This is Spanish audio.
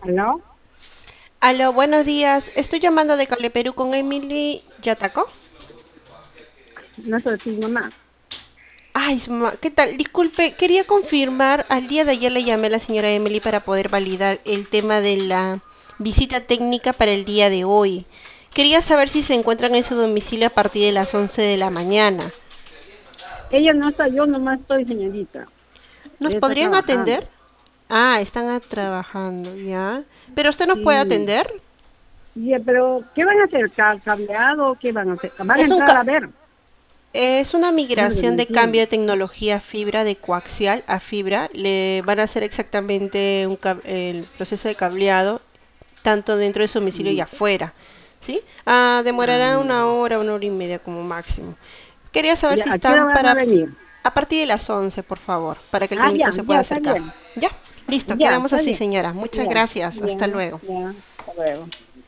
¿Aló? Aló, buenos días. Estoy llamando de Cable Perú con Emily Yataco. No soy tu mamá. Ay, ¿qué tal? Disculpe, quería confirmar, al día de ayer le llamé a la señora Emily para poder validar el tema de la visita técnica para el día de hoy. Quería saber si se encuentran en su domicilio a partir de las 11 de la mañana. Ella no está, yo nomás estoy, señorita. ¿Nos Ella está podrían trabajando. atender? Ah, están trabajando, ya. ¿Pero usted nos puede Sí. atender? Pero, ¿qué van a hacer? ¿Cableado? ¿Qué van a hacer? Van a Es un, entrar a ver. Es una Eso es lo que no migración de cambio entiendo. de tecnología fibra de coaxial a fibra. Le van a hacer exactamente el proceso de cableado tanto dentro de su domicilio y Mm. afuera. ¿Sí? Demorará Ah, una hora y media como máximo. Quería saber ya, si ¿a qué hora están van a para venir? a partir de las 11, por favor, para que el Ah, técnico ya, se ya, pueda está acercar. bien. Ya, listo, Ya, quedamos está así, bien. señora. Muchas Ya, gracias. ya, Hasta luego. ya. Hasta luego.